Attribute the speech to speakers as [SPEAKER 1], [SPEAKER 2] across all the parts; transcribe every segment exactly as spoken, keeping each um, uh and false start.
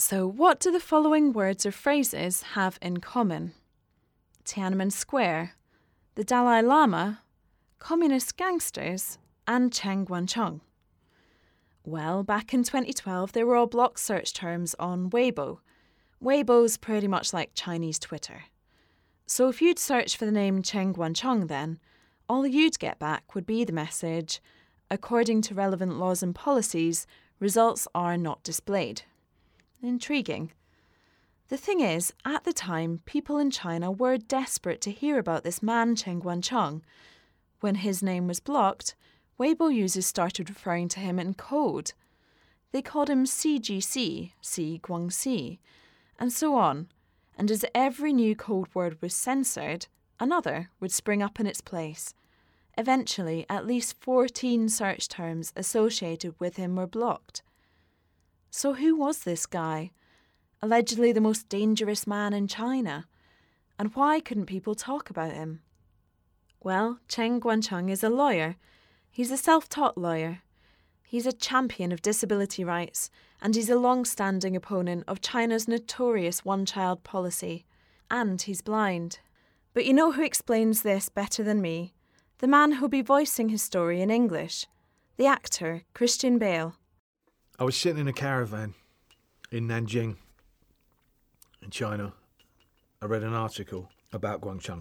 [SPEAKER 1] So what do the following words or phrases have in common? Tiananmen Square, the Dalai Lama, communist gangsters, and Chen Guangcheng. Well, back in twenty twelve, they were all block search terms on Weibo. Weibo's pretty much like Chinese Twitter. So if you'd search for the name Chen Guangcheng then, all you'd get back would be the message, according to relevant laws and policies, results are not displayed. Intriguing. The thing is, at the time, people in China were desperate to hear about this man Chen Guangcheng. When his name was blocked, Weibo users started referring to him in code. They called him C G C, C Guangxi, and so on. And as every new code word was censored, another would spring up in its place. Eventually, at least fourteen search terms associated with him were blocked. So who was this guy? Allegedly the most dangerous man in China. And why couldn't people talk about him? Well, Chen Guangcheng is a lawyer. He's a self-taught lawyer. He's a champion of disability rights, and he's a long-standing opponent of China's notorious one-child policy. And he's blind. But you know who explains this better than me? The man who'll be voicing his story in English. The actor, Christian Bale.
[SPEAKER 2] I was sitting in a caravan in Nanjing, in China. I read an article about Guangcheng,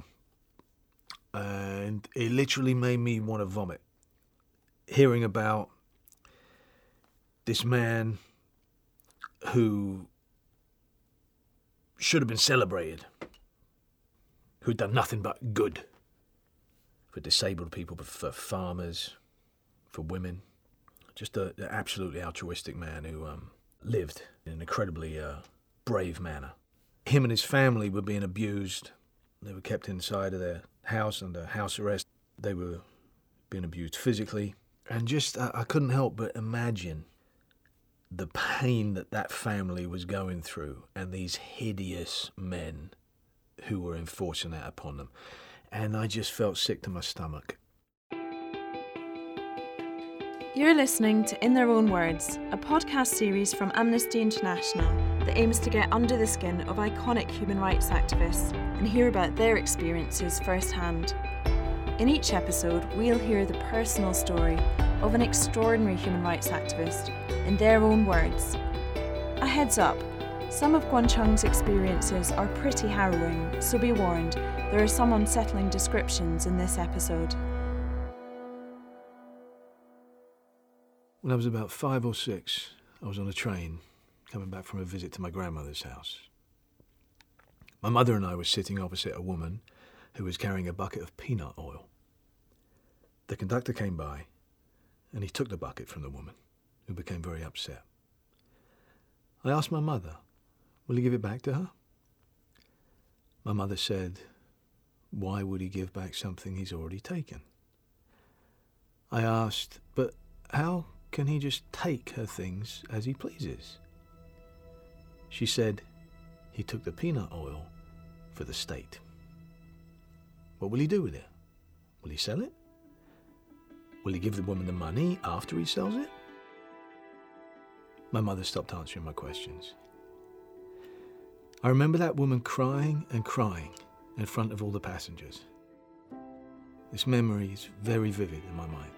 [SPEAKER 2] and it literally made me want to vomit. Hearing about this man who should have been celebrated, who'd done nothing but good for disabled people, for farmers, for women. Just an absolutely altruistic man who um, lived in an incredibly uh, brave manner. Him and his family were being abused. They were kept inside of their house under house arrest. They were being abused physically. And just, I, I couldn't help but imagine the pain that that family was going through and these hideous men who were enforcing that upon them. And I just felt sick to my stomach.
[SPEAKER 1] You're listening to In Their Own Words, a podcast series from Amnesty International that aims to get under the skin of iconic human rights activists and hear about their experiences firsthand. In each episode, we'll hear the personal story of an extraordinary human rights activist in their own words. A heads up, some of Guangcheng's experiences are pretty harrowing, so be warned, there are some unsettling descriptions in this episode.
[SPEAKER 2] When I was about five or six, I was on a train coming back from a visit to my grandmother's house. My mother and I were sitting opposite a woman who was carrying a bucket of peanut oil. The conductor came by and he took the bucket from the woman, who became very upset. I asked my mother, will he give it back to her? My mother said, why would he give back something he's already taken? I asked, but how can he just take her things as he pleases? She said, he took the peanut oil for the state. What will he do with it? Will he sell it? Will he give the woman the money after he sells it? My mother stopped answering my questions. I remember that woman crying and crying in front of all the passengers. This memory is very vivid in my mind.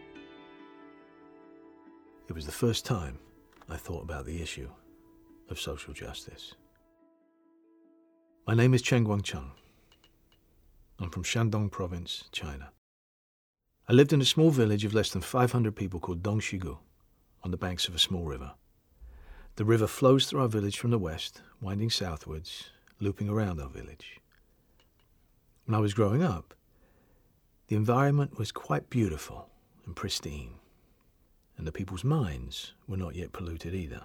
[SPEAKER 2] It was the first time I thought about the issue of social justice. My name is Chen Guangcheng. I'm from Shandong Province, China. I lived in a small village of less than five hundred people called Dongxigu, on the banks of a small river. The river flows through our village from the west, winding southwards, looping around our village. When I was growing up, the environment was quite beautiful and pristine, and the people's minds were not yet polluted either.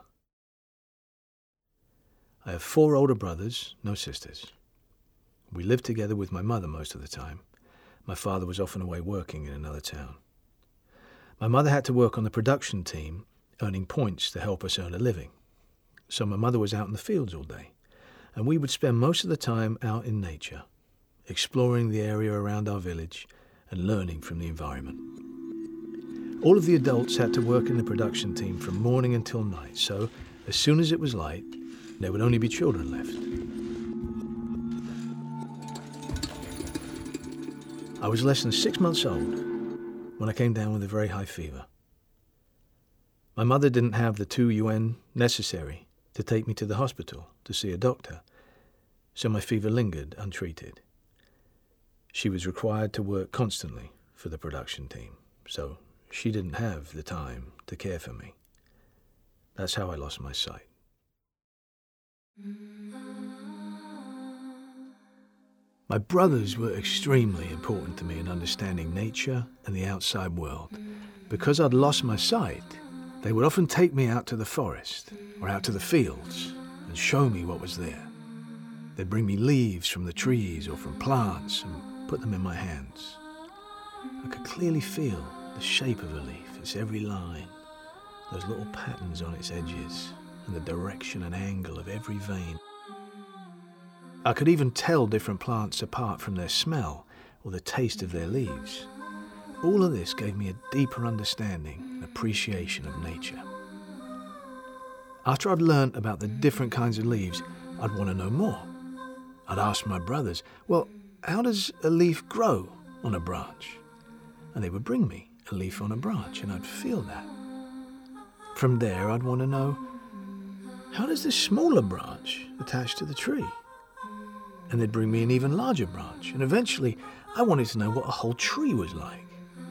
[SPEAKER 2] I have four older brothers, no sisters. We lived together with my mother most of the time. My father was often away working in another town. My mother had to work on the production team, earning points to help us earn a living. So my mother was out in the fields all day, and we would spend most of the time out in nature, exploring the area around our village and learning from the environment. All of the adults had to work in the production team from morning until night, so as soon as it was light, there would only be children left. I was less than six months old when I came down with a very high fever. My mother didn't have the two yuan necessary to take me to the hospital to see a doctor, so my fever lingered untreated. She was required to work constantly for the production team, so she didn't have the time to care for me. That's how I lost my sight. My brothers were extremely important to me in understanding nature and the outside world. Because I'd lost my sight, they would often take me out to the forest or out to the fields and show me what was there. They'd bring me leaves from the trees or from plants and put them in my hands. I could clearly feel the shape of a leaf, its every line, those little patterns on its edges, and the direction and angle of every vein. I could even tell different plants apart from their smell or the taste of their leaves. All of this gave me a deeper understanding and appreciation of nature. After I'd learnt about the different kinds of leaves, I'd want to know more. I'd ask my brothers, well, how does a leaf grow on a branch? And they would bring me a leaf on a branch, and I'd feel that. From there, I'd want to know, how does this smaller branch attach to the tree? And they'd bring me an even larger branch, and eventually I wanted to know what a whole tree was like.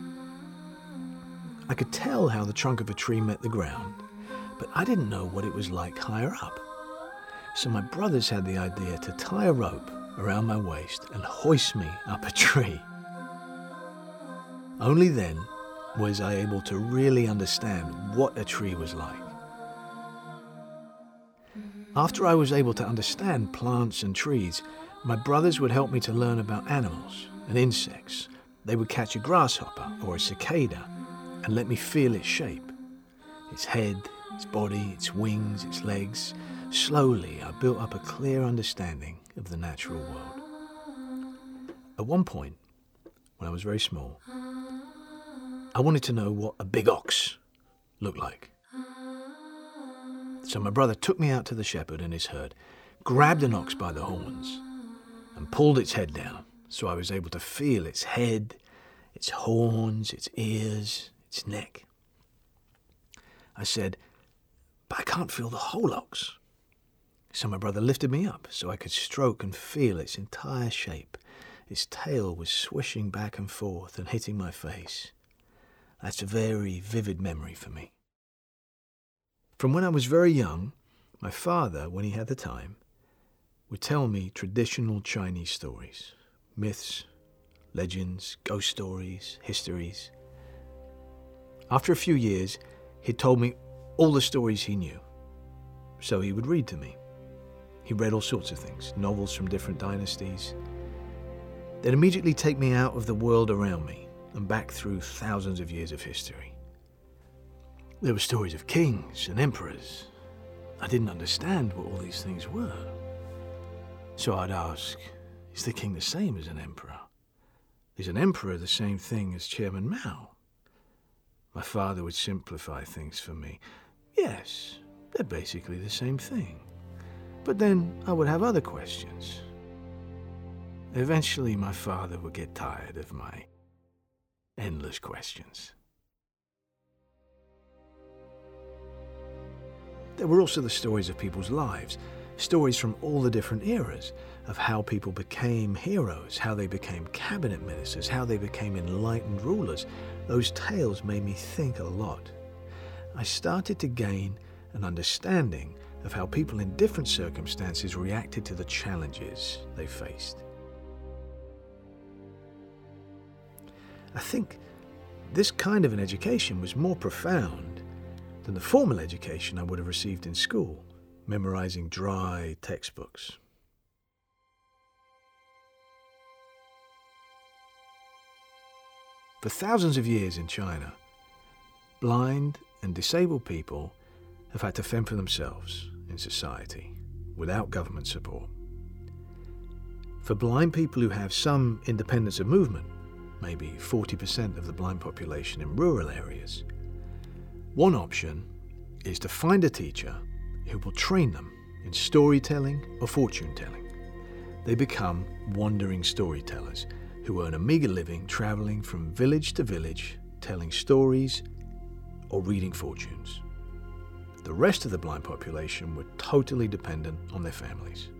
[SPEAKER 2] I could tell how the trunk of a tree met the ground, but I didn't know what it was like higher up. So my brothers had the idea to tie a rope around my waist and hoist me up a tree. Only then was I able to really understand what a tree was like. After I was able to understand plants and trees, my brothers would help me to learn about animals and insects. They would catch a grasshopper or a cicada and let me feel its shape, its head, its body, its wings, its legs. Slowly, I built up a clear understanding of the natural world. At one point, when I was very small, I wanted to know what a big ox looked like. So my brother took me out to the shepherd and his herd, grabbed an ox by the horns, and pulled its head down, so I was able to feel its head, its horns, its ears, its neck. I said, but I can't feel the whole ox. So my brother lifted me up so I could stroke and feel its entire shape. Its tail was swishing back and forth and hitting my face. That's a very vivid memory for me. From when I was very young, my father, when he had the time, would tell me traditional Chinese stories, myths, legends, ghost stories, histories. After a few years, he told me all the stories he knew. So he would read to me. He read all sorts of things, novels from different dynasties. They'd immediately take me out of the world around me and back through thousands of years of history. There were stories of kings and emperors. I didn't understand what all these things were. So I'd ask, is the king the same as an emperor? Is an emperor the same thing as Chairman Mao? My father would simplify things for me. Yes, they're basically the same thing. But then I would have other questions. Eventually my father would get tired of my endless questions. There were also the stories of people's lives, stories from all the different eras of how people became heroes, how they became cabinet ministers, how they became enlightened rulers. Those tales made me think a lot. I started to gain an understanding of how people in different circumstances reacted to the challenges they faced. I think this kind of an education was more profound than the formal education I would have received in school, memorizing dry textbooks. For thousands of years in China, blind and disabled people have had to fend for themselves in society without government support. For blind people who have some independence of movement, maybe forty percent of the blind population in rural areas, one option is to find a teacher who will train them in storytelling or fortune telling. They become wandering storytellers who earn a meagre living travelling from village to village, telling stories or reading fortunes. The rest of the blind population were totally dependent on their families.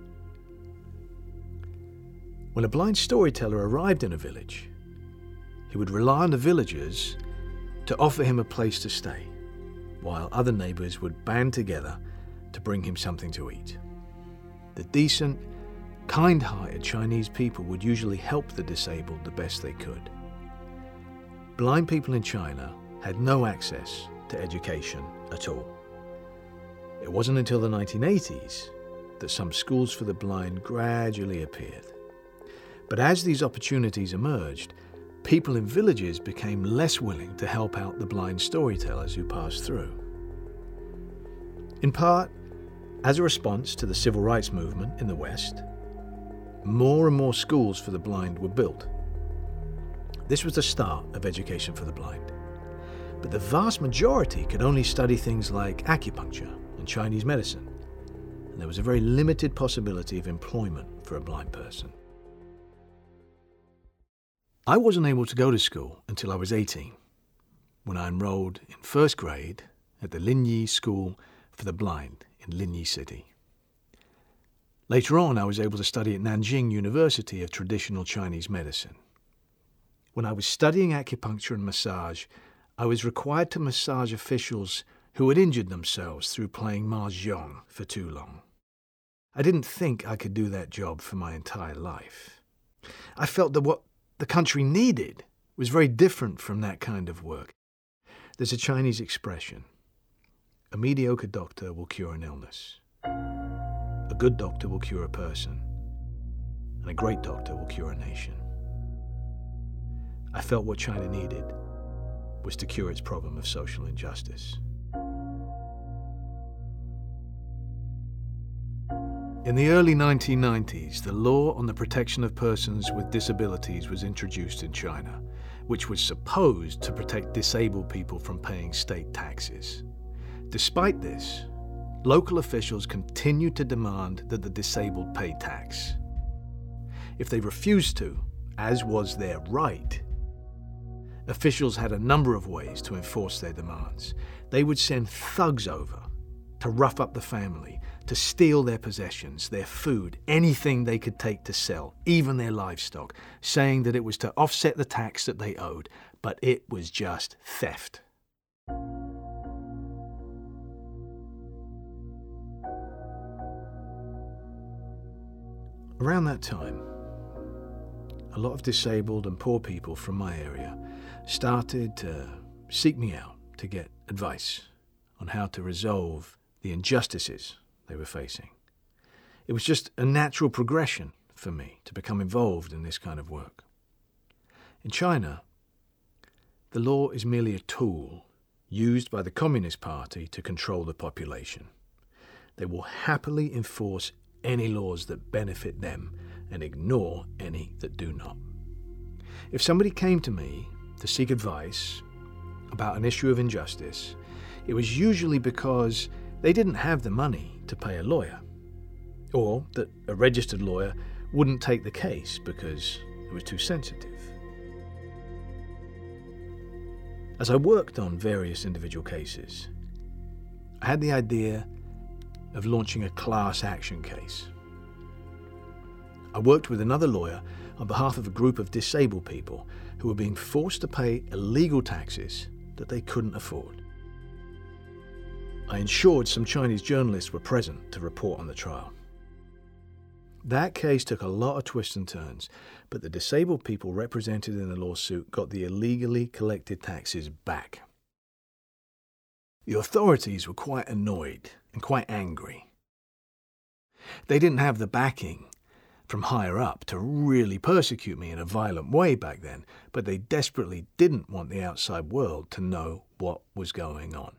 [SPEAKER 2] When a blind storyteller arrived in a village, he would rely on the villagers to offer him a place to stay, while other neighbours would band together to bring him something to eat. The decent, kind-hearted Chinese people would usually help the disabled the best they could. Blind people in China had no access to education at all. It wasn't until the nineteen eighties that some schools for the blind gradually appeared. But as these opportunities emerged, people in villages became less willing to help out the blind storytellers who passed through. In part, as a response to the civil rights movement in the West, more and more schools for the blind were built. This was the start of education for the blind. But the vast majority could only study things like acupuncture and Chinese medicine, and there was a very limited possibility of employment for a blind person. I wasn't able to go to school until I was eighteen, when I enrolled in first grade at the Linyi School for the Blind in Linyi City. Later on, I was able to study at Nanjing University of Traditional Chinese Medicine. When I was studying acupuncture and massage, I was required to massage officials who had injured themselves through playing mahjong for too long. I didn't think I could do that job for my entire life. I felt that what the country needed was very different from that kind of work. There's a Chinese expression: a mediocre doctor will cure an illness. A good doctor will cure a person. And a great doctor will cure a nation. I felt what China needed was to cure its problem of social injustice. In the early nineteen nineties, the law on the protection of persons with disabilities was introduced in China, which was supposed to protect disabled people from paying state taxes. Despite this, local officials continued to demand that the disabled pay tax. If they refused to, as was their right, officials had a number of ways to enforce their demands. They would send thugs over to rough up the family, to steal their possessions, their food, anything they could take to sell, even their livestock, saying that it was to offset the tax that they owed, but it was just theft. Around that time, a lot of disabled and poor people from my area started to seek me out to get advice on how to resolve the injustices they were facing. It was just a natural progression for me to become involved in this kind of work. In China, the law is merely a tool used by the Communist Party to control the population. They will happily enforce any laws that benefit them and ignore any that do not. If somebody came to me to seek advice about an issue of injustice, it was usually because they didn't have the money to pay a lawyer, or that a registered lawyer wouldn't take the case because it was too sensitive. As I worked on various individual cases, I had the idea of launching a class action case. I worked with another lawyer on behalf of a group of disabled people who were being forced to pay illegal taxes that they couldn't afford. I ensured some Chinese journalists were present to report on the trial. That case took a lot of twists and turns, but the disabled people represented in the lawsuit got the illegally collected taxes back. The authorities were quite annoyed and quite angry. They didn't have the backing from higher up to really persecute me in a violent way back then, but they desperately didn't want the outside world to know what was going on.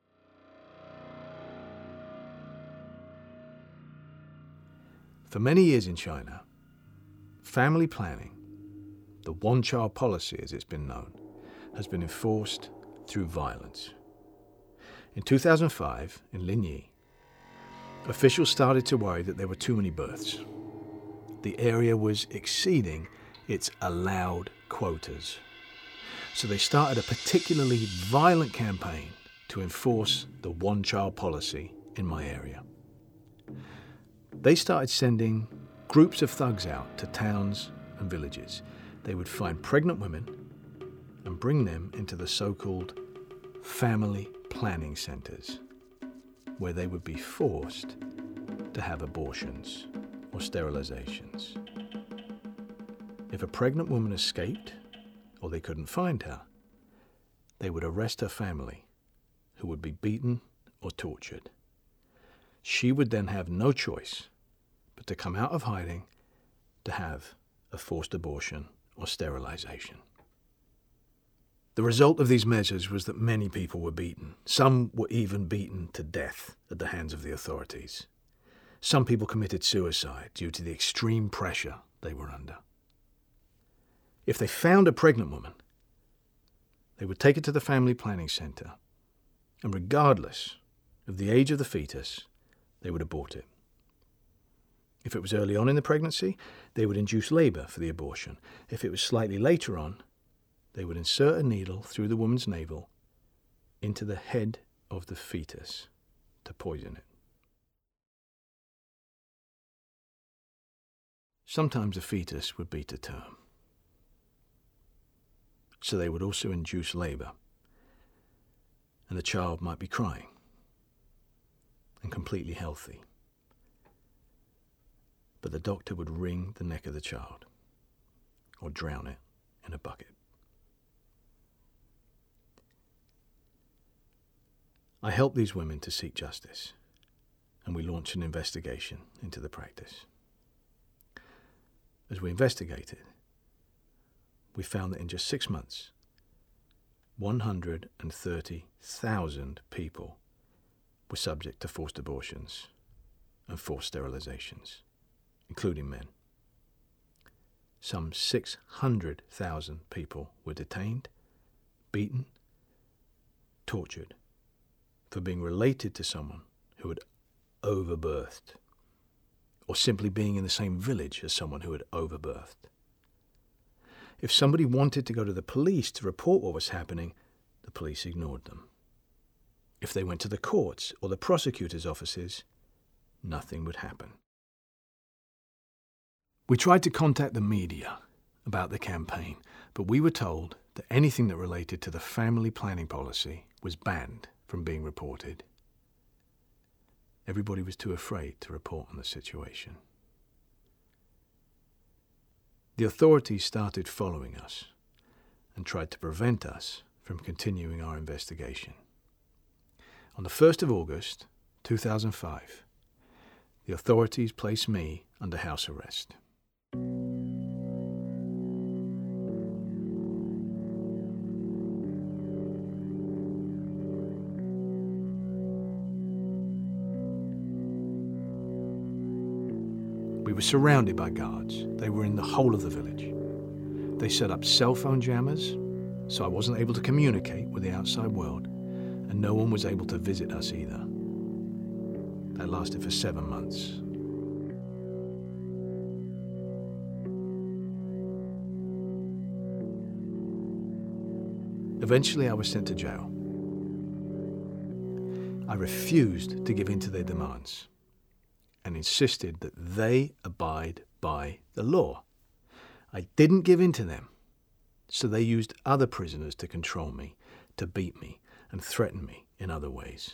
[SPEAKER 2] For many years in China, family planning, the one-child policy as it's been known, has been enforced through violence. In two thousand five, in Linyi, officials started to worry that there were too many births. The area was exceeding its allowed quotas. So they started a particularly violent campaign to enforce the one-child policy in my area. They started sending groups of thugs out to towns and villages. They would find pregnant women and bring them into the so-called family planning centres, where they would be forced to have abortions or sterilizations. If a pregnant woman escaped, or they couldn't find her, they would arrest her family, who would be beaten or tortured. She would then have no choice but to come out of hiding to have a forced abortion or sterilization. The result of these measures was that many people were beaten. Some were even beaten to death at the hands of the authorities. Some people committed suicide due to the extreme pressure they were under. If they found a pregnant woman, they would take it to the family planning centre, and regardless of the age of the fetus, they would abort it. If it was early on in the pregnancy, they would induce labour for the abortion. If it was slightly later on, they would insert a needle through the woman's navel into the head of the fetus to poison it. Sometimes the fetus would be to term. So they would also induce labour, and the child might be crying and completely healthy. But the doctor would wring the neck of the child or drown it in a bucket. I helped these women to seek justice, and we launched an investigation into the practice. As we investigated, we found that in just six months, one hundred thirty thousand people were subject to forced abortions and forced sterilizations, including men. Some six hundred thousand people were detained, beaten, tortured for being related to someone who had overbirthed, or simply being in the same village as someone who had overbirthed. If somebody wanted to go to the police to report what was happening, the police ignored them. If they went to the courts or the prosecutor's offices, nothing would happen. We tried to contact the media about the campaign, but we were told that anything that related to the family planning policy was banned from being reported. Everybody was too afraid to report on the situation. The authorities started following us and tried to prevent us from continuing our investigation. On the first of August, two thousand five, the authorities placed me under house arrest. We were surrounded by guards. They were in the whole of the village. They set up cell phone jammers, so I wasn't able to communicate with the outside world, and no one was able to visit us either. That lasted for seven months. Eventually, I was sent to jail. I refused to give in to their demands and insisted that they abide by the law. I didn't give in to them, so they used other prisoners to control me, to beat me, and threaten me in other ways.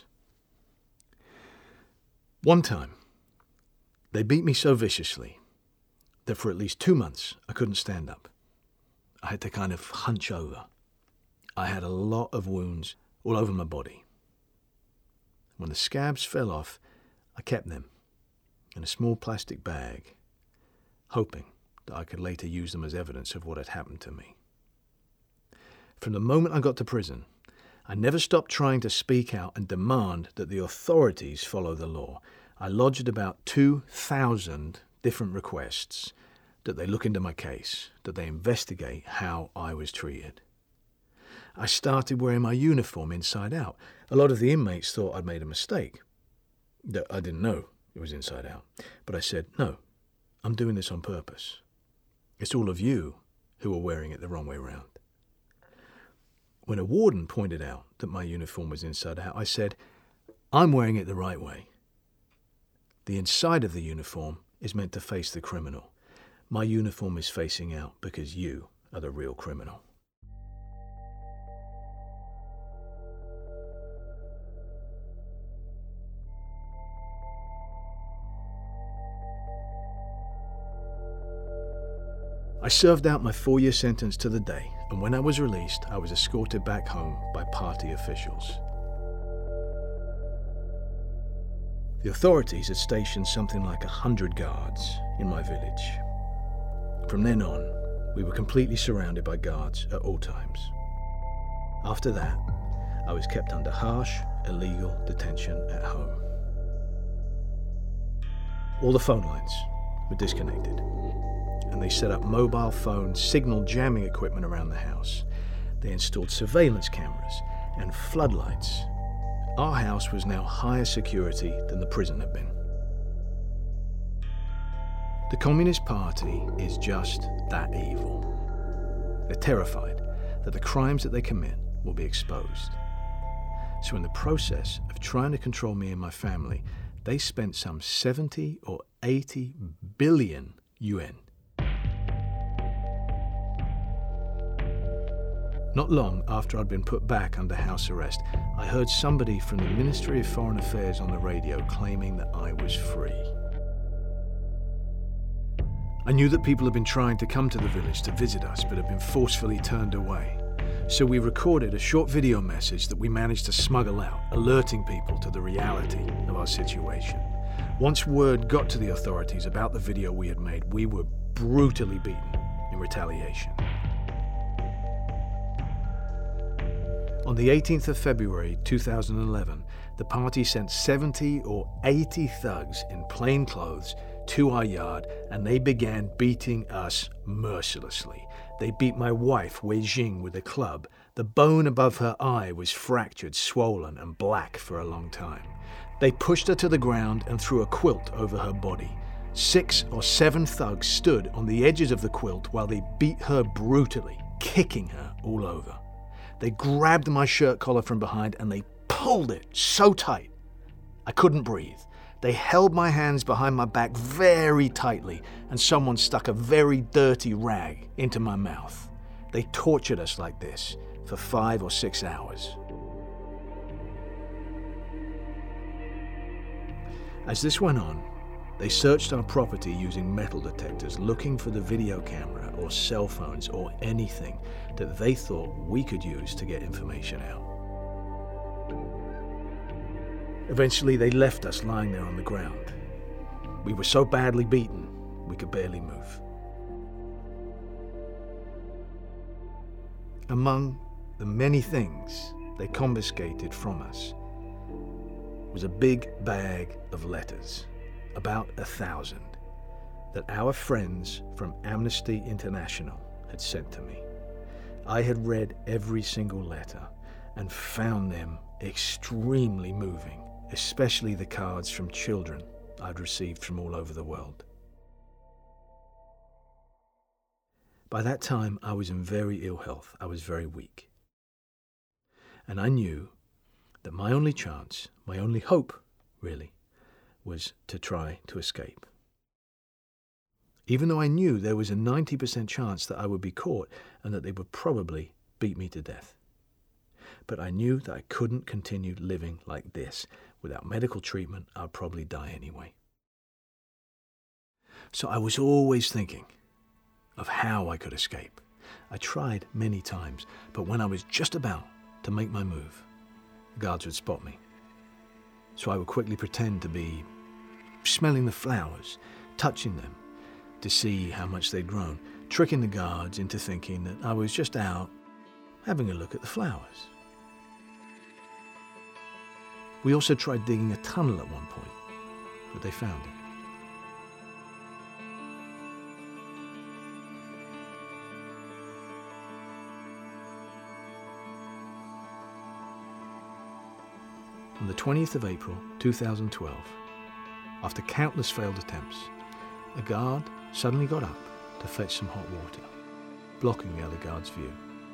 [SPEAKER 2] One time, they beat me so viciously that for at least two months I couldn't stand up. I had to kind of hunch over. I had a lot of wounds all over my body. When the scabs fell off, I kept them in a small plastic bag, hoping that I could later use them as evidence of what had happened to me. From the moment I got to prison, I never stopped trying to speak out and demand that the authorities follow the law. I lodged about two thousand different requests that they look into my case, that they investigate how I was treated. I started wearing my uniform inside out. A lot of the inmates thought I'd made a mistake, that I didn't know It was inside out. But I said, no, I'm doing this on purpose. It's all of you who are wearing it the wrong way round. When a warden pointed out that my uniform was inside out, I said, I'm wearing it the right way. The inside of the uniform is meant to face the criminal. My uniform is facing out because you are the real criminal. I served out my four-year sentence to the day, and when I was released, I was escorted back home by party officials. The authorities had stationed something like a hundred guards in my village. From then on, we were completely surrounded by guards at all times. After that, I was kept under harsh, illegal detention at home. All the phone lines were disconnected, and they set up mobile phone signal jamming equipment around the house. They installed surveillance cameras and floodlights. Our house was now higher security than the prison had been. The Communist Party is just that evil. They're terrified that the crimes that they commit will be exposed. So in the process of trying to control me and my family, they spent some seventy or eighty billion yuan. Not long after I'd been put back under house arrest, I heard somebody from the Ministry of Foreign Affairs on the radio claiming that I was free. I knew that people had been trying to come to the village to visit us, but had been forcefully turned away. So we recorded a short video message that we managed to smuggle out, alerting people to the reality of our situation. Once word got to the authorities about the video we had made, we were brutally beaten in retaliation. On the eighteenth of February two thousand eleven, the party sent seventy or eighty thugs in plain clothes to our yard, and they began beating us mercilessly. They beat my wife, Wei Jing, with a club. The bone above her eye was fractured, swollen, and black for a long time. They pushed her to the ground and threw a quilt over her body. Six or seven thugs stood on the edges of the quilt while they beat her brutally, kicking her all over. They grabbed my shirt collar from behind and they pulled it so tight I couldn't breathe. They held my hands behind my back very tightly, and someone stuck a very dirty rag into my mouth. They tortured us like this for five or six hours. As this went on, they searched our property using metal detectors, looking for the video camera or cell phones or anything that they thought we could use to get information out. Eventually, they left us lying there on the ground. We were so badly beaten, we could barely move. Among the many things they confiscated from us was a big bag of letters, about a thousand, that our friends from Amnesty International had sent to me. I had read every single letter and found them extremely moving, especially the cards from children I'd received from all over the world. By that time, I was in very ill health. I was very weak. And I knew that my only chance, my only hope, really, was to try to escape. Even though I knew there was a ninety percent chance that I would be caught and that they would probably beat me to death. But I knew that I couldn't continue living like this. Without medical treatment, I'd probably die anyway. So I was always thinking of how I could escape. I tried many times, but when I was just about to make my move, the guards would spot me. So I would quickly pretend to be smelling the flowers, touching them to see how much they'd grown, tricking the guards into thinking that I was just out having a look at the flowers. We also tried digging a tunnel at one point, but they found it. On the twentieth of April two thousand twelve, after countless failed attempts, a guard suddenly got up to fetch some hot water, blocking the other guard's view.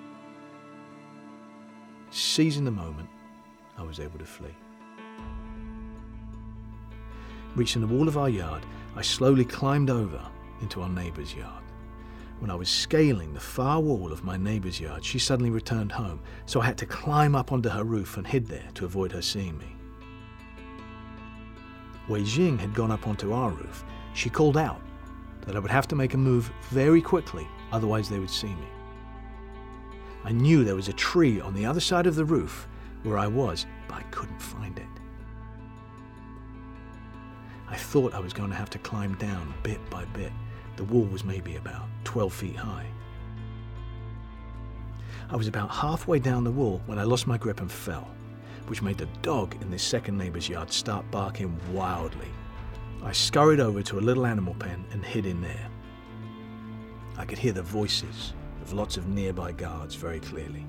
[SPEAKER 2] Seizing the moment, I was able to flee. Reaching the wall of our yard, I slowly climbed over into our neighbour's yard. When I was scaling the far wall of my neighbour's yard, she suddenly returned home, so I had to climb up onto her roof and hid there to avoid her seeing me. Wei Jing had gone up onto our roof. She called out that I would have to make a move very quickly, otherwise they would see me. I knew there was a tree on the other side of the roof where I was, but I couldn't find it. I thought I was going to have to climb down bit by bit. The wall was maybe about twelve feet high. I was about halfway down the wall when I lost my grip and fell, which made the dog in this second neighbour's yard start barking wildly. I scurried over to a little animal pen and hid in there. I could hear the voices of lots of nearby guards very clearly.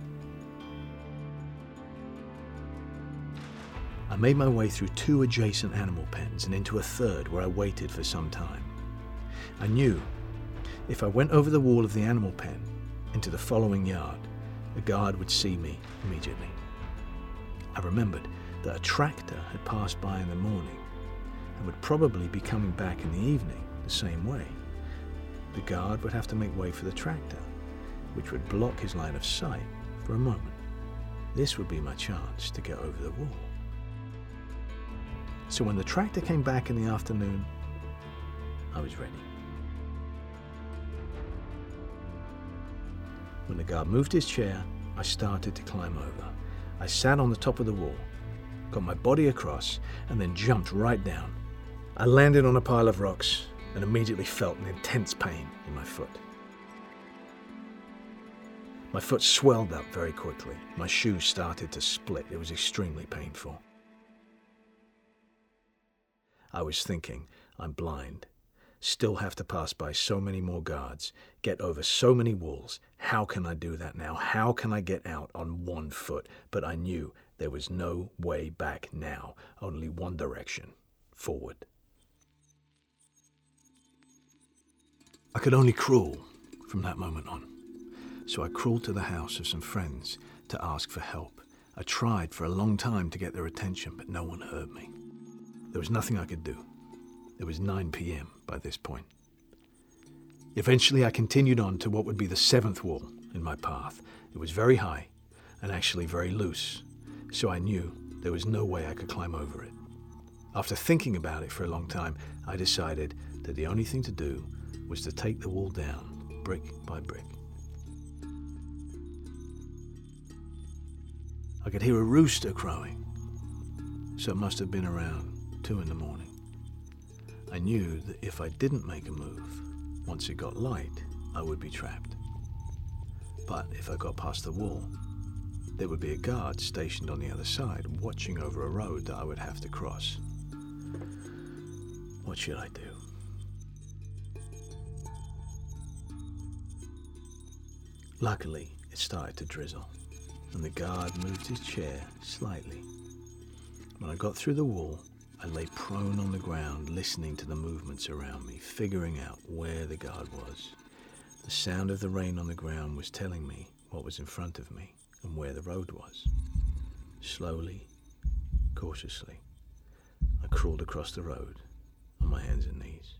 [SPEAKER 2] I made my way through two adjacent animal pens and into a third where I waited for some time. I knew if I went over the wall of the animal pen into the following yard, a guard would see me immediately. I remembered that a tractor had passed by in the morning and would probably be coming back in the evening the same way. The guard would have to make way for the tractor, which would block his line of sight for a moment. This would be my chance to get over the wall. So when the tractor came back in the afternoon, I was ready. When the guard moved his chair, I started to climb over. I sat on the top of the wall, got my body across, and then jumped right down. I landed on a pile of rocks and immediately felt an intense pain in my foot. My foot swelled up very quickly. My shoe started to split. It was extremely painful. I was thinking, I'm blind. Still have to pass by so many more guards, get over so many walls. How can I do that now? How can I get out on one foot? But I knew there was no way back now, only one direction, forward. I could only crawl from that moment on. So I crawled to the house of some friends to ask for help. I tried for a long time to get their attention, but no one heard me. There was nothing I could do. It was nine p.m. by this point. Eventually I continued on to what would be the seventh wall in my path. It was very high and actually very loose, so I knew there was no way I could climb over it. After thinking about it for a long time, I decided that the only thing to do was to take the wall down, brick by brick. I could hear a rooster crowing, so it must have been around two in the morning. I knew that if I didn't make a move, once it got light, I would be trapped. But if I got past the wall, there would be a guard stationed on the other side, watching over a road that I would have to cross. What should I do? Luckily, it started to drizzle, and the guard moved his chair slightly. When I got through the wall, I lay prone on the ground, listening to the movements around me, figuring out where the guard was. The sound of the rain on the ground was telling me what was in front of me and where the road was. Slowly, cautiously, I crawled across the road on my hands and knees.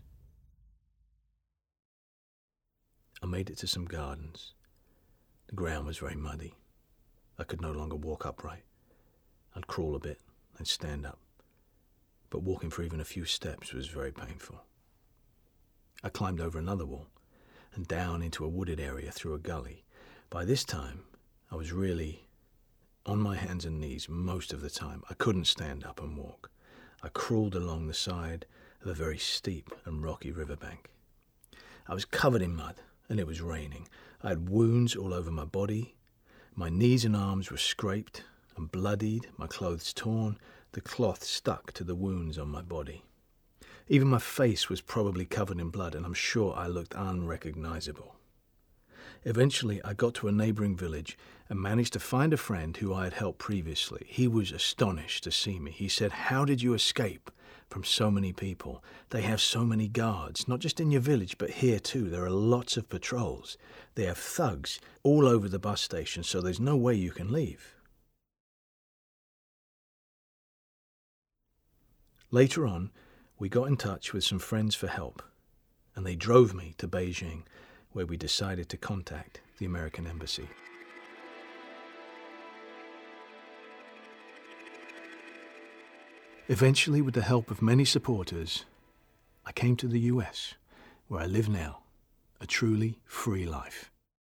[SPEAKER 2] I made it to some gardens. The ground was very muddy. I could no longer walk upright. I'd crawl a bit and stand up. But walking for even a few steps was very painful. I climbed over another wall and down into a wooded area through a gully. By this time, I was really on my hands and knees most of the time. I couldn't stand up and walk. I crawled along the side of a very steep and rocky riverbank. I was covered in mud and it was raining. I had wounds all over my body. My knees and arms were scraped and bloodied, my clothes torn. The cloth stuck to the wounds on my body. Even my face was probably covered in blood, and I'm sure I looked unrecognizable. Eventually, I got to a neighbouring village and managed to find a friend who I had helped previously. He was astonished to see me. He said, "How did you escape from so many people? They have so many guards, not just in your village, but here too. There are lots of patrols. They have thugs all over the bus station, so there's no way you can leave." Later on, we got in touch with some friends for help, and they drove me to Beijing, where we decided to contact the American Embassy. Eventually, with the help of many supporters, I came to the U S, where I live now, a truly free life.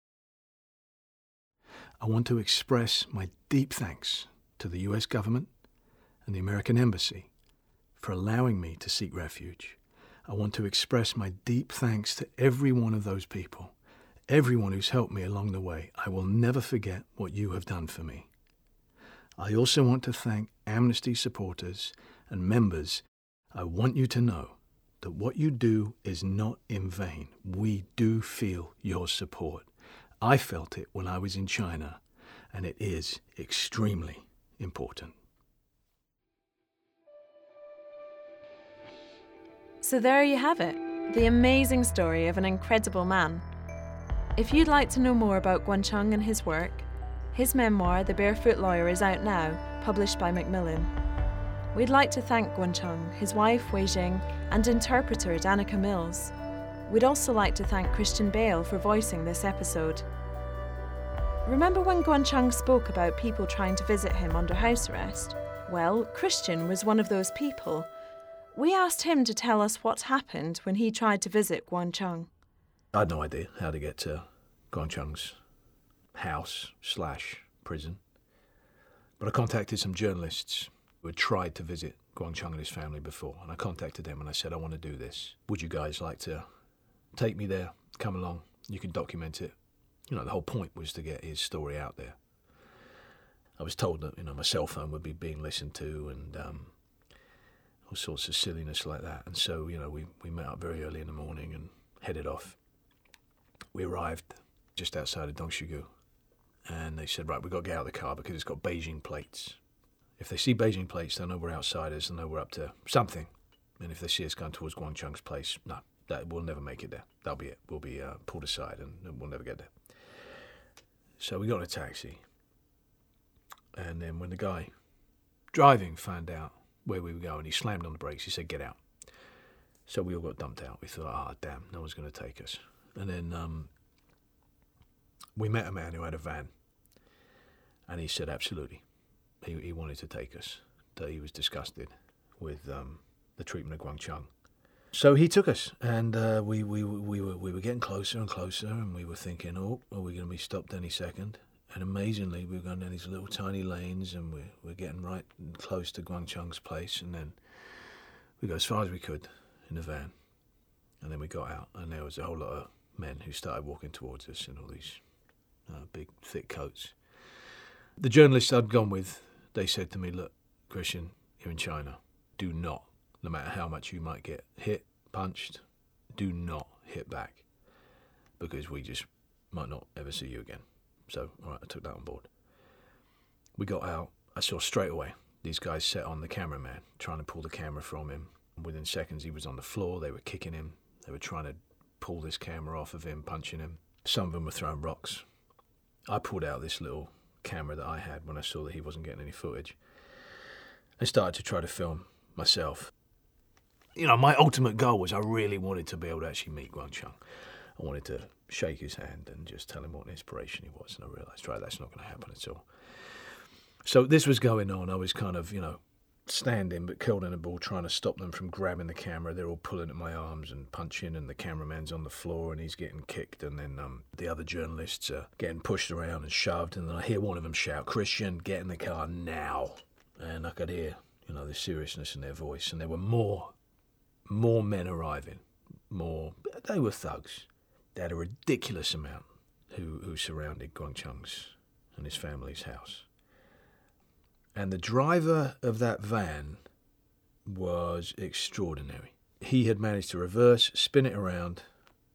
[SPEAKER 2] I want to express my deep thanks to the U S government and the American Embassy for allowing me to seek refuge. I want to express my deep thanks to every one of those people, everyone who's helped me along the way. I will never forget what you have done for me. I also want to thank Amnesty supporters and members. I want you to know that what you do is not in vain. We do feel your support. I felt it when I was in China, and it is extremely important.
[SPEAKER 1] So there you have it, the amazing story of an incredible man. If you'd like to know more about Guangcheng and his work, his memoir, The Barefoot Lawyer, is out now, published by Macmillan. We'd like to thank Guangcheng, his wife Weijing, and interpreter Danica Mills. We'd also like to thank Christian Bale for voicing this episode. Remember when Guangcheng spoke about people trying to visit him under house arrest? Well, Christian was one of those people. We asked him to tell us what happened when he tried to visit Guangcheng.
[SPEAKER 2] I had no idea how to get to Guangcheng's house slash prison. But I contacted some journalists who had tried to visit Guangcheng and his family before, and I contacted them and I said, "I want to do this. Would you guys like to take me there? Come along. You can document it." You know, the whole point was to get his story out there. I was told that, you know, my cell phone would be being listened to and um, all sorts of silliness like that. And so, you know, we, we met up very early in the morning and headed off. We arrived just outside of Dongshigu, and they said, "Right, we've got to get out of the car because it's got Beijing plates. If they see Beijing plates, they'll know we're outsiders, they'll know we're up to something. And if they see us going towards Guangcheng's place, no, that we'll never make it there. That'll be it. We'll be uh, pulled aside and we'll never get there." So we got in a taxi, and then when the guy driving found out where we were going, he slammed on the brakes. He said, "Get out." So we all got dumped out. We thought, "Ah, oh, damn, no one's going to take us." And then um, we met a man who had a van, and he said absolutely. He, he wanted to take us, that he was disgusted with um, the treatment of Guangcheng. So he took us, and uh, we, we, we, were, we were getting closer and closer, and we were thinking, oh, are we going to be stopped any second? And amazingly, we were going down these little tiny lanes, and we're, we're getting right close to Guangcheng's place, and then we got as far as we could in the van. And then we got out, and there was a whole lot of men who started walking towards us in all these uh, big, thick coats. The journalists I'd gone with, they said to me, "Look, Christian, you're in China. Do not, no matter how much you might get hit, punched, do not hit back, because we just might not ever see you again." So, all right, I took that on board. We got out. I saw straight away these guys set on the cameraman, trying to pull the camera from him. Within seconds, he was on the floor. They were kicking him. They were trying to pull this camera off of him, punching him. Some of them were throwing rocks. I pulled out this little camera that I had when I saw that he wasn't getting any footage. I started to try to film myself. You know, my ultimate goal was I really wanted to be able to actually meet Guangcheng. I wanted to shake his hand and just tell him what an inspiration he was, and I realised, right, that's not going to happen at all. So this was going on. I was kind of, you know, standing but curled in a ball, trying to stop them from grabbing the camera. They're all pulling at my arms and punching, and the cameraman's on the floor and he's getting kicked, and then um, the other journalists are getting pushed around and shoved, and then I hear one of them shout, "Christian, get in the car now." And I could hear, you know, the seriousness in their voice, and there were more, more men arriving, more, they were thugs. They had a ridiculous amount who, who surrounded Guangcheng's and his family's house. And the driver of that van was extraordinary. He had managed to reverse, spin it around,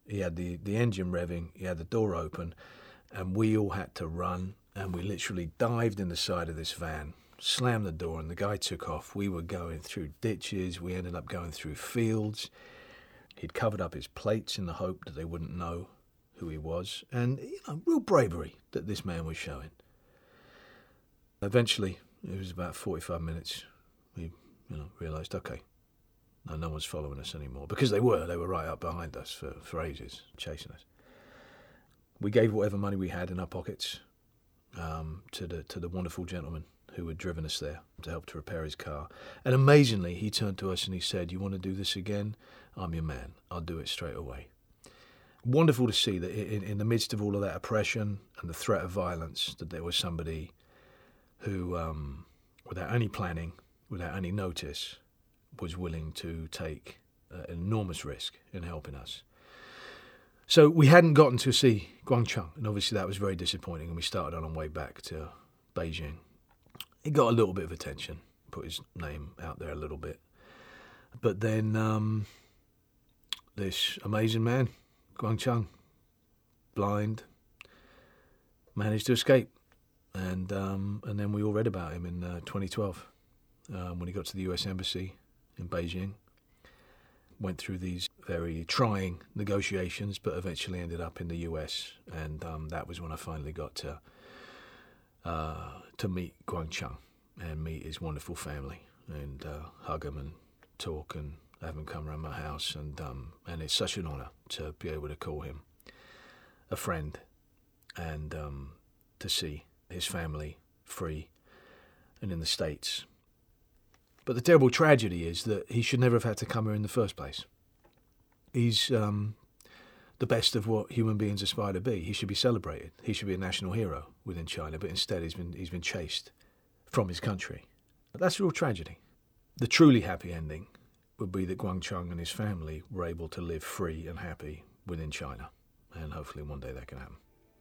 [SPEAKER 2] He had the, the engine revving, he had the door open, and we all had to run, and we literally dived in the side of this van, slammed the door, and the guy took off. We were going through ditches, we ended up going through fields. He'd covered up his plates in the hope that they wouldn't know who he was, and you know, real bravery that this man was showing. Eventually, it was about forty-five minutes, we you know, realised, okay, no, no one's following us anymore. Because they were, they were right up behind us for, for ages, chasing us. We gave whatever money we had in our pockets um, to the to the wonderful gentleman who had driven us there to help to repair his car. And amazingly, he turned to us and he said, "You want to do this again? I'm your man. I'll do it straight away." Wonderful to see that in, in the midst of all of that oppression and the threat of violence, that there was somebody who, um, without any planning, without any notice, was willing to take uh, an enormous risk in helping us. So we hadn't gotten to see Guangcheng, and obviously that was very disappointing, and we started on our way back to Beijing. He got a little bit of attention, put his name out there a little bit. But then um, this amazing man, Guangcheng, blind, managed to escape. And um, and then we all read about him in uh, twenty twelve um, when he got to the U S Embassy in Beijing. Went through these very trying negotiations, but eventually ended up in the U S. And um, that was when I finally got to uh, to meet Guangcheng and meet his wonderful family and uh, hug him and talk and have him come around my house. And um, and it's such an honour to be able to call him a friend and um, to see his family free and in the States. But the terrible tragedy is that he should never have had to come here in the first place. He's um, the best of what human beings aspire to be. He should be celebrated. He should be a national hero within China, but instead he's been he's been chased from his country. That's a real tragedy. The truly happy ending would be that Guangcheng and his family were able to live free and happy within China, and hopefully one day that can happen.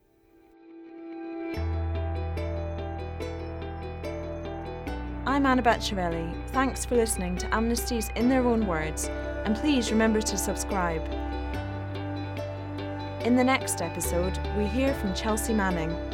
[SPEAKER 1] I'm Anna Becciarelli. Thanks for listening to Amnesty's In Their Own Words, and please remember to subscribe. In the next episode, we hear from Chelsea Manning,